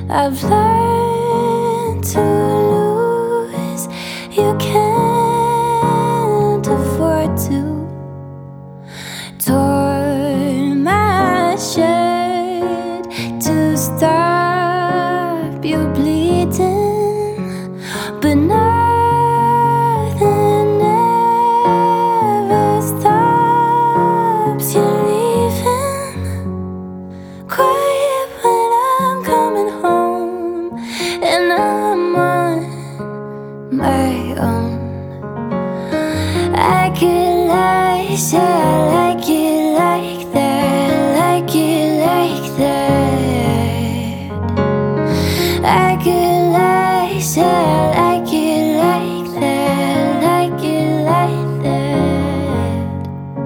I've learned to lose. You can't afford to. Tore my shirt to stop you bleeding, but nothing ever stops you leaving. Quiet when I'm coming home and I'm on my own. I could lie, say I like it like that, like it like that. I could lie, say I like it like that, like it like that.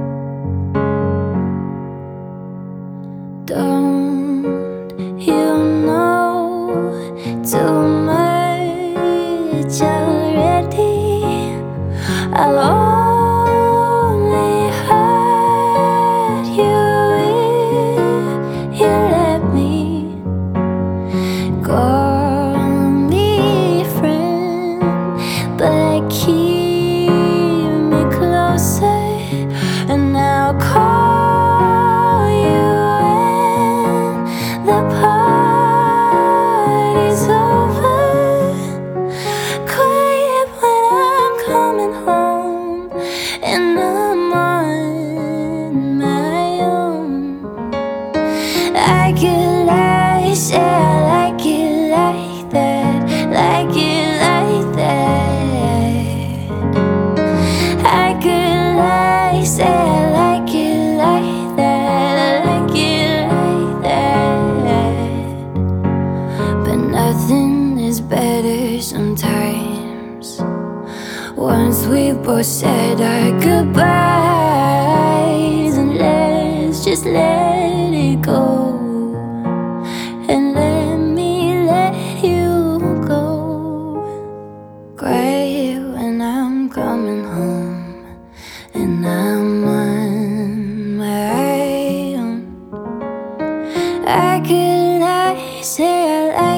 Don't you know too much already? I'll only hurt you if you let me. Call me friend, but keep me closer, and I'll call you when the party's over. Quiet when I'm coming home and I'm on my own. I could lie, say I like it like that, like it like that. I could lie, say I like it like that, like it like that. But nothing is better sometimes. Once we both said our goodbyes, and let's just let it go, and let me let you go. Quiet when I'm coming home and I'm on my own. I could lie, say I like